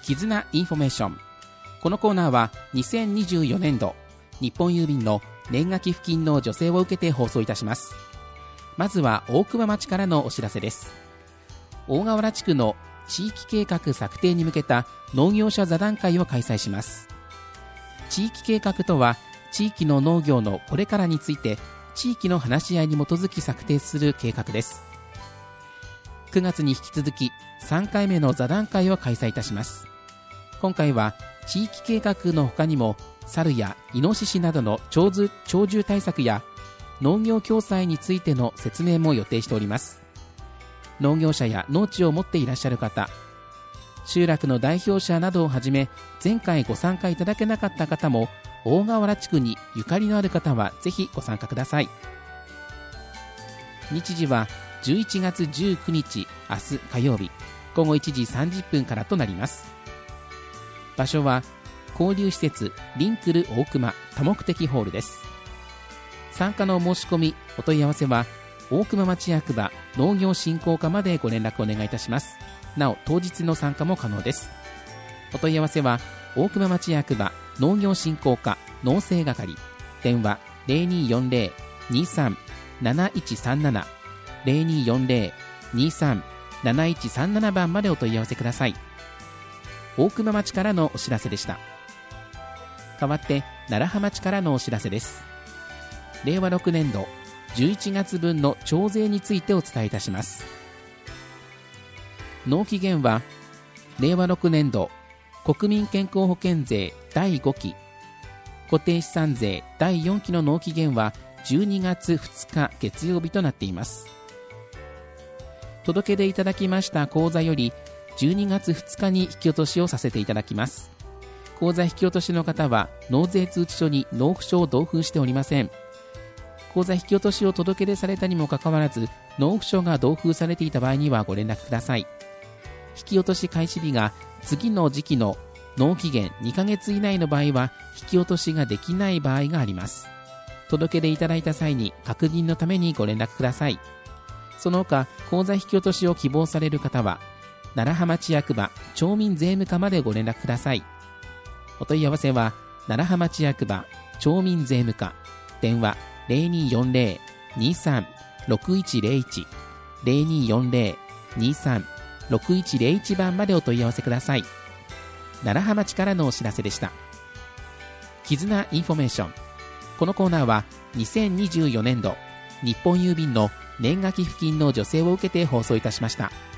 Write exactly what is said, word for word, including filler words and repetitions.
絆インフォメーション。このコーナーはにせんにじゅうよねんど日本郵便の年賀寄付金の助成を受けて放送いたします。まずは大熊町からのお知らせです。大河原地区の地域計画策定に向けた農業者座談会を開催します。地域計画とは、地域の農業のこれからについて地域の話し合いに基づき策定する計画です。くがつに引き続きさんかいめの座談会を開催いたします。今回は地域計画の他にも猿やイノシシなどの鳥獣鳥獣対策や農業共済についての説明も予定しております。農業者や農地を持っていらっしゃる方、集落の代表者などをはじめ、前回ご参加いただけなかった方も大河原地区にゆかりのある方はぜひご参加ください。日時はじゅういちがつじゅうくにち、明日火曜日ごごいちじさんじゅっぷんからとなります。場所は交流施設リンクル大熊多目的ホールです。参加の申し込みお問い合わせは大熊町役場農業振興課までご連絡お願いいたします。なお当日の参加も可能です。お問い合わせは大熊町役場農業振興課農政係、電話 ゼロにーよんゼロ にーさん なないちさんなな ゼロにーよんゼロ にーさん なないちさんなな 番までお問い合わせください。大熊町からのお知らせでした。代わって楢葉町からのお知らせです。れいわろくねんどじゅういちがつぶんの徴税についてお伝えいたします。納期限はれいわろくねんど国民健康保険税だいごき、固定資産税だいよんきの納期限はじゅうにがつふつか月曜日となっています。届け出いただきました口座よりじゅうにがつふつかに引き落としをさせていただきます。口座引き落としの方は納税通知書に納付書を同封しておりません。口座引き落としを届け出されたにもかかわらず納付書が同封されていた場合にはご連絡ください。引き落とし開始日が次の時期の納期限にかげつ以内の場合は引き落としができない場合があります。届け出いただいた際に確認のためにご連絡ください。その他口座引き落としを希望される方は楢葉町役場町民税務課までご連絡ください。お問い合わせは楢葉町役場町民税務課、電話 ゼロにーよんゼロ にーさん ろくいちゼロいち ゼロにーよんゼロ にーさん ろくいちゼロいち 番までお問い合わせください。楢葉町からのお知らせでした。絆インフォメーション。このコーナーはにせんにじゅうよねんど日本郵便の年賀寄付金の助成を受けて放送いたしました。